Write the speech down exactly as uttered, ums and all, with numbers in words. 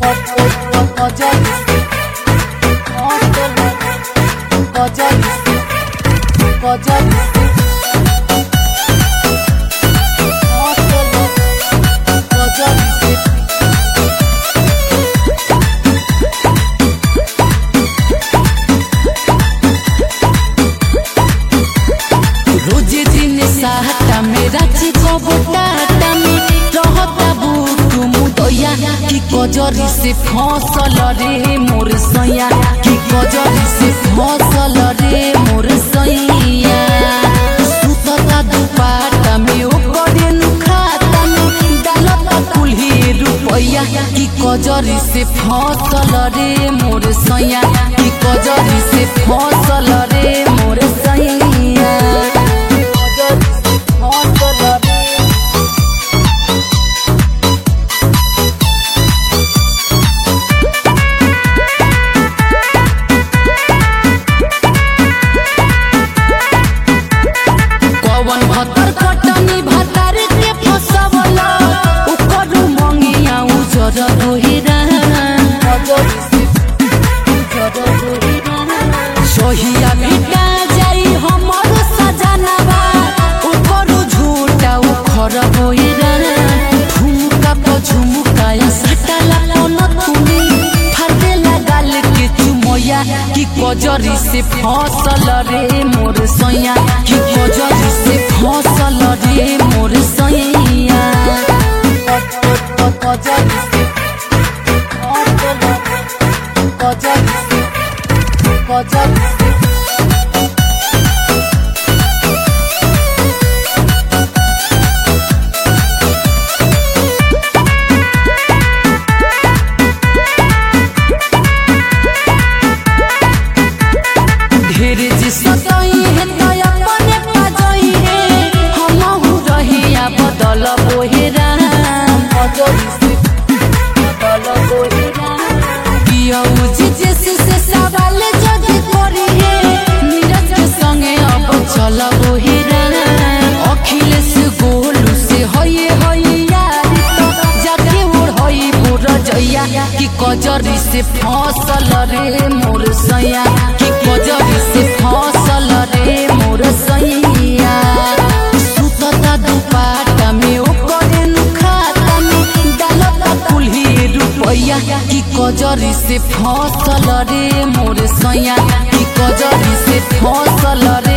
रोजे दिन साहता मेरा चिकोबुटाटा में रहता बुटु मुदया कि कजरी से फसल रे मोर सैया कि कजरी से फसल रे मोर सैया सुतता दुपाटा में ओकरे नुखाता में डालता कुल्ही रुपैया कि कजरी से फसल रे मोर सैया कि कजरी से फसल रे मोर सैया सोहिया भेटा जाई हमर सजनवा ऊपर झूठा उखर होइरा झुमका को झुमकाया सटला कोन तुनी फरदे लगाल के चुमैया कि कजरी से फसल रे मोर सैया कि कजरी से फसल रे मोर सैया कजरी से कजरी से कजरी बदल बोहेरा जैसे से सवाल जग करी है नीरज के संगे अब चल बोहेरा अखिलेश गोलू से होइए होइया जाके उड़ होई बुर जइया कि कजरी से फसल रे मोर सैया कि कजरी से फसल रे मोर सैया सुतता दुपाटा में ओकरे नुखाता में डालता कुल्ही रुपैया कि कजरी से फसल रे मोर सैया कि कजरी से फसल रे